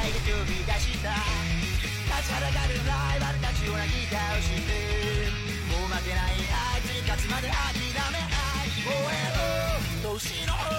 界で飛び出した立ちはだかるライバルたちをなぎ倒してもう負けないあいつに勝つまで諦めない燃えろ年の